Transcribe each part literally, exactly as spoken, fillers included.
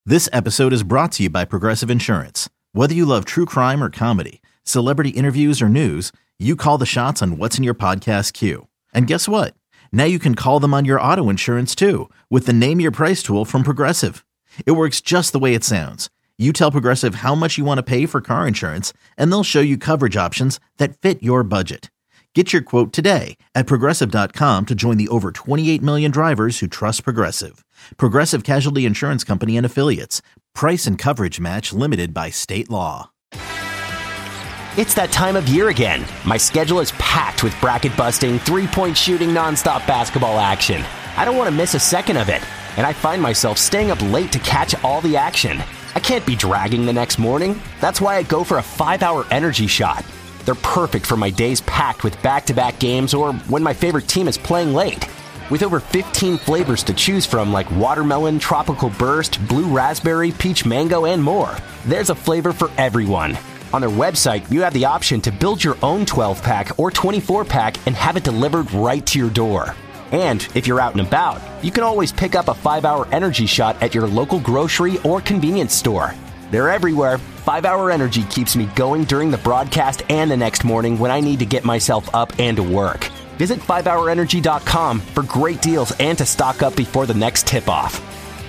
This episode is brought to you by Progressive Insurance. Whether you love true crime or comedy, celebrity interviews or news, you call the shots on what's in your podcast queue. And guess what? Now you can call them on your auto insurance too with the Name Your Price tool from Progressive. It works just the way it sounds. You tell Progressive how much you want to pay for car insurance, and they'll show you coverage options that fit your budget. Get your quote today at Progressive dot com to join the over twenty-eight million drivers who trust Progressive. Progressive Casualty Insurance Company and Affiliates. Price and coverage match limited by state law. It's that time of year again. My schedule is packed with bracket-busting, three-point shooting, nonstop basketball action. I don't want to miss a second of it, and I find myself staying up late to catch all the action. I can't be dragging the next morning. That's why I go for a five-hour energy shot. They're perfect for my days packed with back-to-back games or when my favorite team is playing late. With over fifteen flavors to choose from like watermelon, tropical burst, blue raspberry, peach mango, and more, there's a flavor for everyone. On their website, you have the option to build your own twelve-pack or twenty-four-pack and have it delivered right to your door. And if you're out and about, you can always pick up a five-hour energy shot at your local grocery or convenience store. They're everywhere. five-hour Energy keeps me going during the broadcast and the next morning when I need to get myself up and to work. Visit five hour energy dot com for great deals and to stock up before the next tip-off.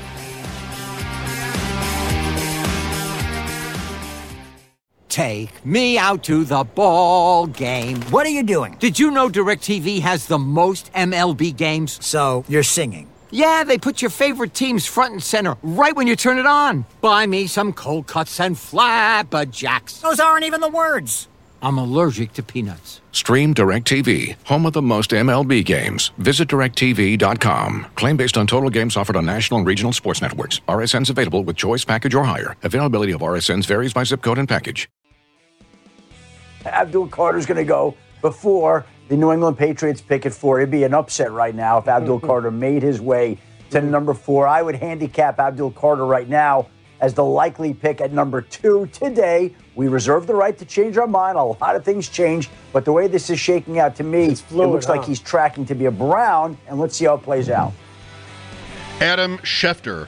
Take me out to the ball game. What are you doing? Did you know DirecTV has the most M L B games? So, you're singing. Yeah, they put your favorite teams front and center right when you turn it on. Buy me some cold cuts and flapjacks. Those aren't even the words. I'm allergic to peanuts. Stream DirecTV, home of the most M L B games. Visit direct T V dot com. Claim based on total games offered on national and regional sports networks. R S Ns available with choice package or higher. Availability of R S Ns varies by zip code and package. Abdul Carter's going to go before the New England Patriots pick at four. It'd be an upset right now if Abdul Carter made his way to number four. I would handicap Abdul Carter right now as the likely pick at number two today. We reserve the right to change our mind. A lot of things change, but the way this is shaking out to me, fluid, it looks huh? like he's tracking to be a Brown, and let's see how it plays out. Adam Schefter.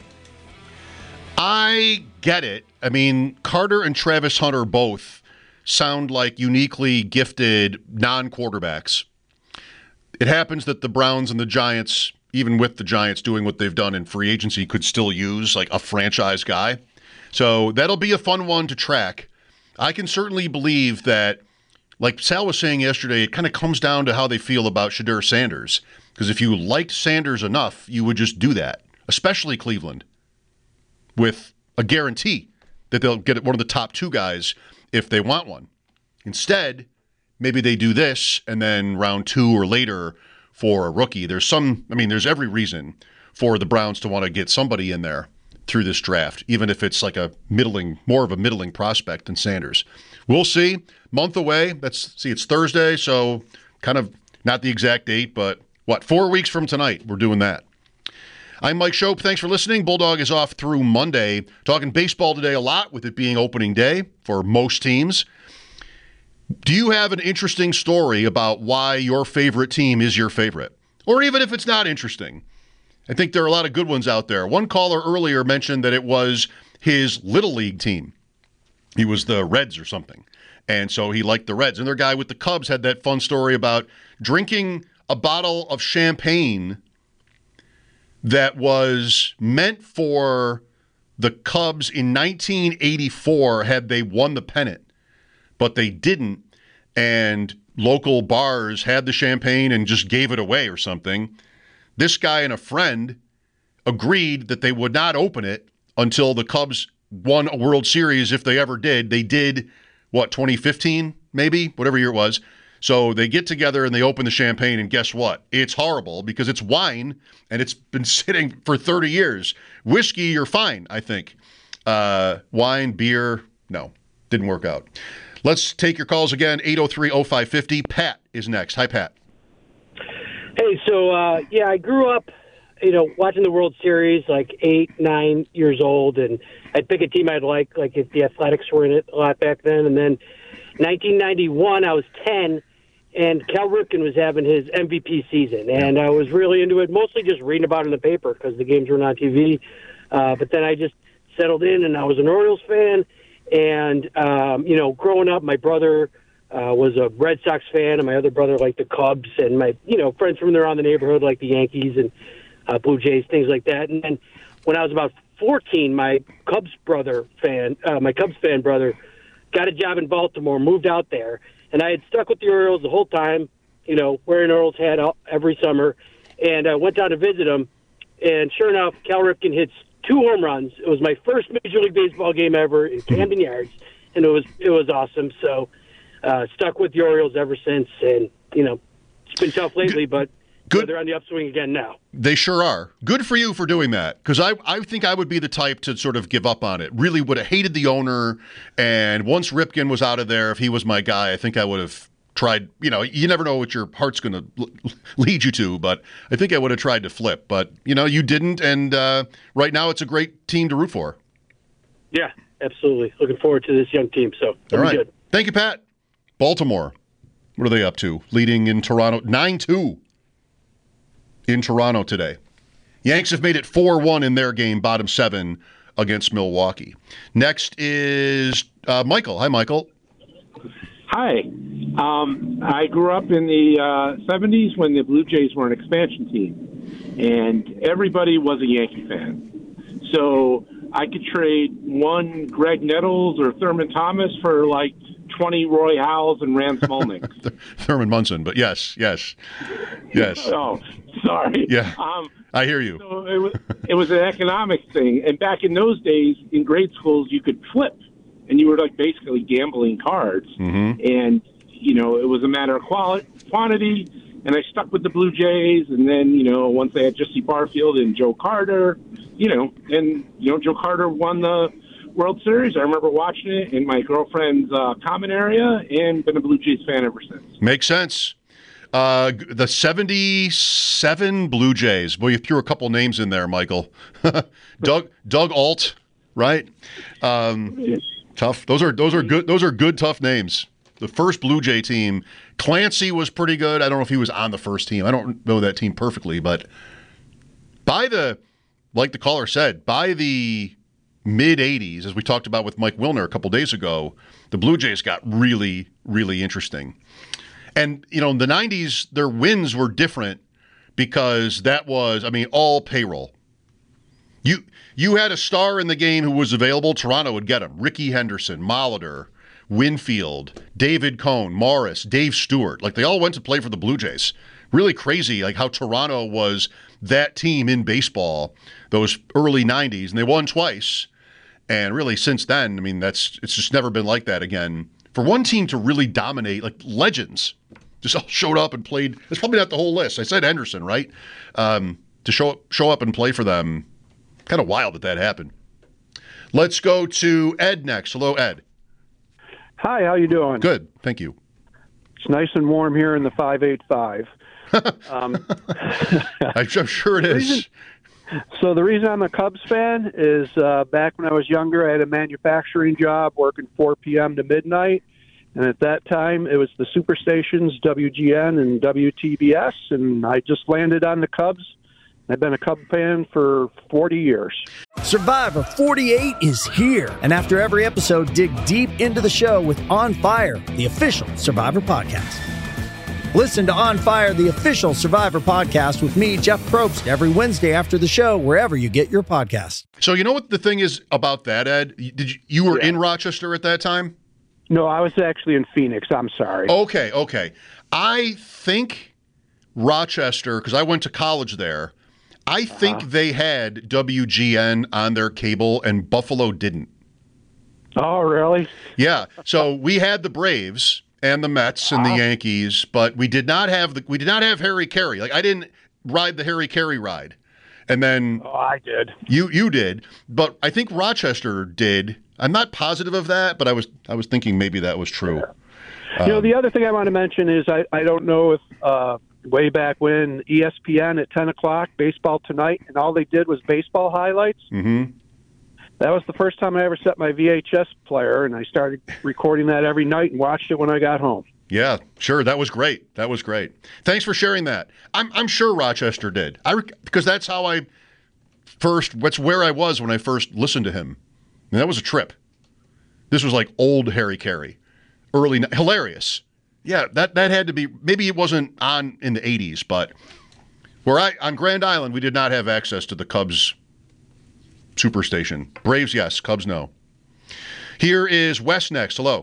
I get it. I mean, Carter and Travis Hunter both sound like uniquely gifted non-quarterbacks. It happens that the Browns and the Giants, even with the Giants doing what they've done in free agency, could still use like a franchise guy. So that'll be a fun one to track. I can certainly believe that, like Sal was saying yesterday, it kind of comes down to how they feel about Shedeur Sanders. Because if you liked Sanders enough, you would just do that, especially Cleveland, with a guarantee that they'll get one of the top two guys if they want one. Instead, maybe they do this and then round two or later for a rookie. There's some, I mean, there's every reason for the Browns to want to get somebody in there through this draft, even if it's like a middling, more of a middling prospect than Sanders. We'll see. Month away. Let's see, it's Thursday, so kind of not the exact date, but what, four weeks from tonight, we're doing that. I'm Mike Schopp. Thanks for listening. Bulldog is off through Monday. Talking baseball today a lot, with it being opening day for most teams. Do you have an interesting story about why your favorite team is your favorite? Or even if it's not interesting? I think there are a lot of good ones out there. One caller earlier mentioned that it was his Little League team. He was the Reds or something. And so he liked the Reds. And their guy with the Cubs had that fun story about drinking a bottle of champagne that was meant for the Cubs in nineteen eighty-four had they won the pennant, but they didn't, and local bars had the champagne and just gave it away or something. This guy and a friend agreed that they would not open it until the Cubs won a World Series, if they ever did. They did, what, twenty fifteen, maybe? Whatever year it was. So they get together and they open the champagne, and guess what? It's horrible because it's wine, and it's been sitting for thirty years. Whiskey, you're fine, I think. Uh, wine, beer, no, didn't work out. Let's take your calls again, eight oh three oh five five oh. Pat is next. Hi, Pat. Hey, so, uh, yeah, I grew up, you know, watching the World Series, like eight, nine years old, and I'd pick a team I'd like, like if the Athletics were in it a lot back then. And then nineteen ninety-one, I was ten, and Cal Ripken was having his M V P season, and I was really into it, mostly just reading about it in the paper because the games weren't on T V. Uh, but then I just settled in, and I was an Orioles fan. And, um, you know, growing up, my brother uh, was a Red Sox fan, and my other brother liked the Cubs, and my, you know, friends from around the neighborhood like the Yankees and uh, Blue Jays, things like that. And then when I was about fourteen, my Cubs brother fan, uh, my Cubs fan brother, got a job in Baltimore, moved out there, and I had stuck with the Orioles the whole time, you know, wearing Orioles hat all, every summer, and I went down to visit him, and sure enough, Cal Ripken hits two home runs. It was my first Major League Baseball game ever in Camden Yards, and it was it was awesome. So uh, stuck with the Orioles ever since, and, you know, it's been tough lately, but Good. You know, they're on the upswing again now. They sure are. Good for you for doing that, because I, I think I would be the type to sort of give up on it. Really would have hated the owner, and once Ripken was out of there, if he was my guy, I think I would have tried, you know, you never know what your heart's going to lead you to, but I think I would have tried to flip. But, you know, you didn't, and uh, right now it's a great team to root for. Yeah, absolutely. Looking forward to this young team, so All right. good. Thank you, Pat. Baltimore, what are they up to? Leading in Toronto, nine two. In Toronto today. Yanks have made it four one in their game, bottom seven against Milwaukee. Next is uh, Michael. Hi, Michael. Hi. Um, I grew up in the uh, seventies when the Blue Jays were an expansion team, and everybody was a Yankee fan. So I could trade one Greg Nettles or Thurman Thomas for like twenty Roy Howells and Rand Smolnik. Thurman Munson, but yes, yes, yes. Oh, sorry. Yeah, um, I hear you. So it was, it was an economic thing. And back in those days, in grade schools, you could flip, and you were like basically gambling cards. Mm-hmm. And, you know, it was a matter of quality, quantity. And I stuck with the Blue Jays. And then, you know, once they had Jesse Barfield and Joe Carter, you know, and, you know, Joe Carter won the World Series. I remember watching it in my girlfriend's uh, common area, and been a Blue Jays fan ever since. Makes sense. Uh, the seventy-seven Blue Jays. Boy, you threw a couple names in there, Michael. Doug Doug Alt, right? Um, tough. Those are those are good. Those are good, tough names. The first Blue Jay team, Clancy was pretty good. I don't know if he was on the first team. I don't know that team perfectly, but by the, like the caller said, by the mid eighties, as we talked about with Mike Wilner a couple days ago, the Blue Jays got really, really interesting. And, you know, in the nineties, their wins were different because that was, I mean, all payroll. You you had a star in the game who was available, Toronto would get him. Ricky Henderson, Molitor, Winfield, David Cone, Morris, Dave Stewart. Like, they all went to play for the Blue Jays. Really crazy, like how Toronto was that team in baseball those early nineties, and they won twice. And really, since then, I mean, that's it's just never been like that again. For one team to really dominate, like legends, just all showed up and played. It's probably not the whole list. I said Henderson, right? Um, to show up, show up and play for them, kind of wild that that happened. Let's go to Ed next. Hello, Ed. Hi, how you doing? Good, thank you. It's nice and warm here in the five eight five. um, I'm sure it is. So the reason I'm a Cubs fan is uh, back when I was younger, I had a manufacturing job working four p.m. to midnight. And at that time, it was the superstations, W G N and W T B S, and I just landed on the Cubs. I've been a Cub fan for forty years. Survivor forty-eight is here. And after every episode, dig deep into the show with On Fire, the official Survivor podcast. Listen to On Fire, the official Survivor podcast with me, Jeff Probst, every Wednesday after the show, wherever you get your podcasts. So you know what the thing is about that, Ed? Did you, you were yeah. in Rochester at that time? No, I was actually in Phoenix. I'm sorry. Okay, okay. I think Rochester, because I went to college there, I think uh-huh. they had W G N on their cable and Buffalo didn't. Oh, really? Yeah. So we had the Braves and the Mets and the Yankees, but we did not have the we did not have Harry Carey. Like, I didn't ride the Harry Carey ride. And then oh, I did. You you did, but I think Rochester did. I'm not positive of that, but I was I was thinking maybe that was true. Yeah. Um, you know, the other thing I want to mention is I, I don't know if uh, way back when E S P N at ten o'clock, Baseball Tonight, and all they did was baseball highlights. Mm-hmm. That was the first time I ever set my V H S player, and I started recording that every night and watched it when I got home. Yeah, sure. That was great. That was great. Thanks for sharing that. I'm I'm sure Rochester did. I because that's how I first, that's where I was when I first listened to him. And that was a trip. This was like old Harry Carey. Early, hilarious. Yeah, that, that had to be, maybe it wasn't on in the eighties, but where I, on Grand Island, we did not have access to the Cubs Superstation. Braves, yes. Cubs, no. Here is Wes next. Hello.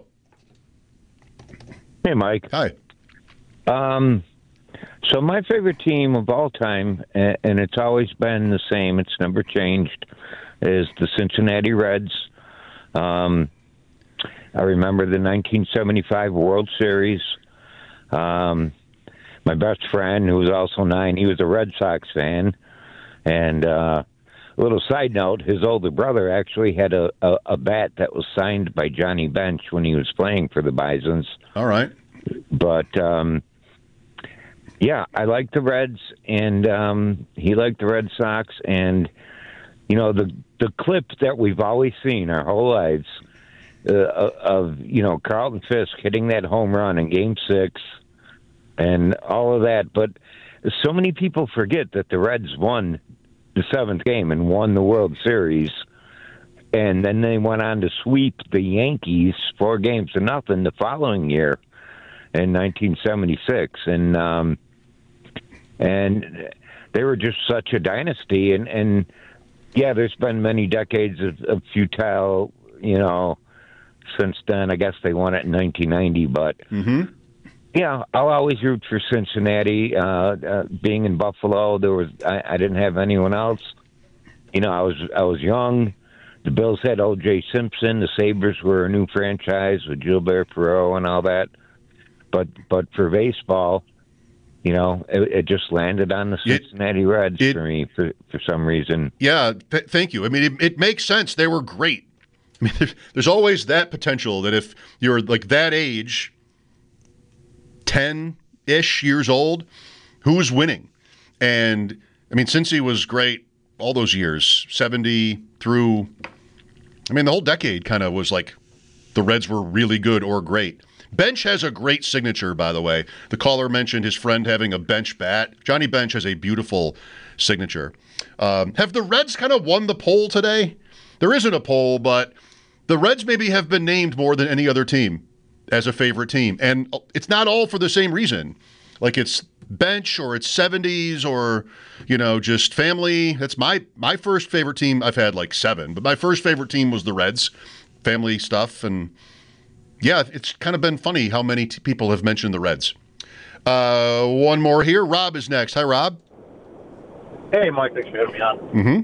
Hey, Mike. Hi. Um, so my favorite team of all time, and it's always been the same, it's never changed, is the Cincinnati Reds. Um, I remember the nineteen seventy-five World Series. Um, my best friend, who was also nine, he was a Red Sox fan. And uh, a little side note, his older brother actually had a, a, a bat that was signed by Johnny Bench when he was playing for the Bisons. All right. But, um, yeah, I like the Reds, and um, he liked the Red Sox. And, you know, the, the clip that we've always seen our whole lives uh, of, you know, Carlton Fisk hitting that home run in Game six and all of that. But so many people forget that the Reds won the seventh game and won the World Series, and then they went on to sweep the Yankees four games to nothing the following year in nineteen seventy-six, and um, and they were just such a dynasty. And, and yeah, there's been many decades of, of futile, you know, since then. I guess they won it in nineteen ninety, but. Mm-hmm. Yeah, I'll always root for Cincinnati. Uh, uh, being in Buffalo, there was I, I didn't have anyone else. You know, I was I was young. The Bills had O J Simpson. The Sabres were a new franchise with Gilbert Perreault and all that. But but for baseball, you know, it, it just landed on the Cincinnati it, Reds it, for me for for some reason. Yeah, th- thank you. I mean, it, it makes sense. They were great. I mean, there's, there's always that potential that if you're like that age, ten-ish years old, who's winning? And, I mean, Cincy was great all those years, seventy through, I mean, the whole decade kind of was like the Reds were really good or great. Bench has a great signature, by the way. The caller mentioned his friend having a Bench bat. Johnny Bench has a beautiful signature. Um, have the Reds kind of won the poll today? There isn't a poll, but the Reds maybe have been named more than any other team as a favorite team. And it's not all for the same reason. Like it's Bench or it's seventies or, you know, just family. That's my my first favorite team. I've had like seven, but my first favorite team was the Reds. Family stuff. And yeah, it's kind of been funny how many t- people have mentioned the Reds. Uh, one more here. Rob is next. Hi, Rob. Hey, Mike. Thanks for having me on.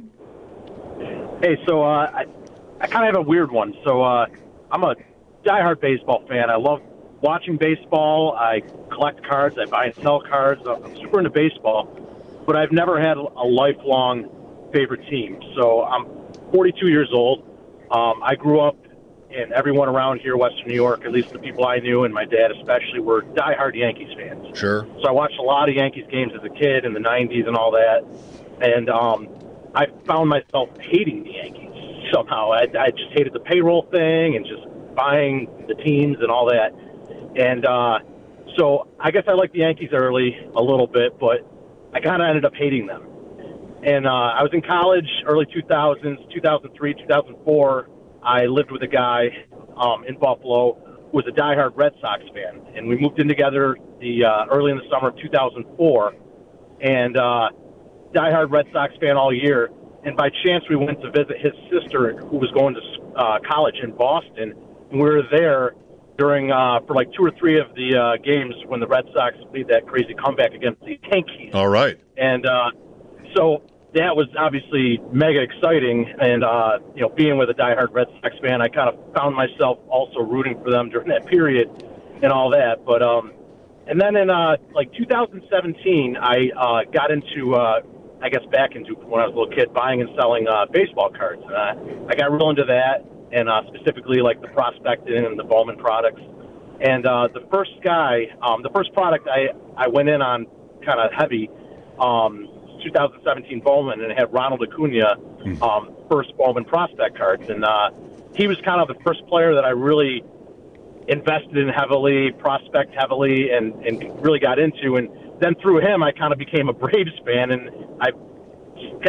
Mm-hmm. Hey, so uh, I, I kind of have a weird one. So uh, I'm a diehard baseball fan. I love watching baseball. I collect cards. I buy and sell cards. I'm super into baseball, but I've never had a lifelong favorite team. So I'm forty-two years old. Um, I grew up, and everyone around here, Western New York, at least the people I knew, and my dad especially, were diehard Yankees fans. Sure. So I watched a lot of Yankees games as a kid in the nineties and all that, and um, I found myself hating the Yankees somehow. I, I just hated the payroll thing and just buying the teams and all that. And uh, so I guess I liked the Yankees early a little bit, but I kind of ended up hating them. And uh, I was in college, early two thousands, two thousand three, two thousand four. I lived with a guy um, in Buffalo who was a diehard Red Sox fan. And we moved in together the uh, early in the summer of two thousand four. And uh, diehard Red Sox fan all year. And by chance, we went to visit his sister who was going to uh, college in Boston. And we were there during uh, for like two or three of the uh, games when the Red Sox made that crazy comeback against the Yankees. All right. And uh, so that was obviously mega exciting. And, uh, you know, being with a diehard Red Sox fan, I kind of found myself also rooting for them during that period and all that. But um, and then in uh, like two thousand seventeen, I uh, got into uh, I guess back into when I was a little kid, buying and selling uh, baseball cards. And uh, I got real into that, and uh, specifically like the prospecting and the Bowman products. And uh, the first guy, um, the first product I, I went in on kind of heavy, um, two thousand seventeen Bowman, and it had Ronald Acuna, um, first Bowman prospect cards. And uh, he was kind of the first player that I really invested in heavily, prospect heavily, and, and really got into. And then through him, I kind of became a Braves fan, and I kind of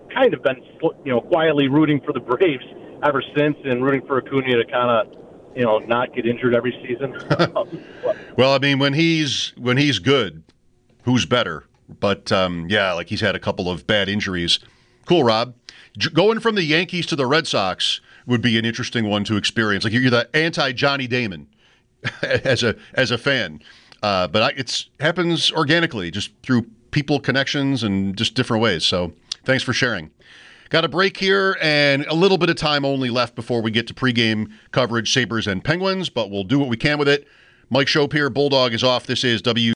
kind of been, you know, quietly rooting for the Braves ever since, and rooting for Acuna to kind of, you know, not get injured every season. Well, I mean, when he's when he's good, who's better? But um, yeah, like he's had a couple of bad injuries. Cool, Rob. J- going from the Yankees to the Red Sox would be an interesting one to experience. Like you're the anti-Johnny Damon as a as a fan, uh, but I, it's happens organically, just through people connections and just different ways. So thanks for sharing. Got a break here and a little bit of time only left before we get to pregame coverage, Sabres and Penguins, but we'll do what we can with it. Mike Schopp here. Bulldog is off. This is W.